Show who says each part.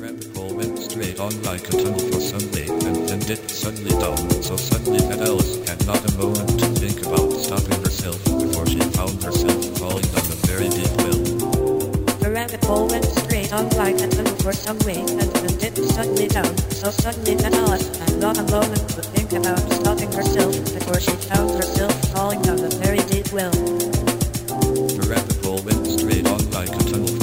Speaker 1: rabbit hole went straight on like a tunnel for Sunday, and then dipped suddenly down, so suddenly that Alice had not a moment to think about stopping herself before she found herself falling down a very deep well.
Speaker 2: The rabbit hole went straight on like a tunnel for some way, and then dipped suddenly down, so suddenly that Alice had not a moment to think about stopping herself before she found herself falling down a very deep well.
Speaker 1: The rabbit hole went straight on like a tunnel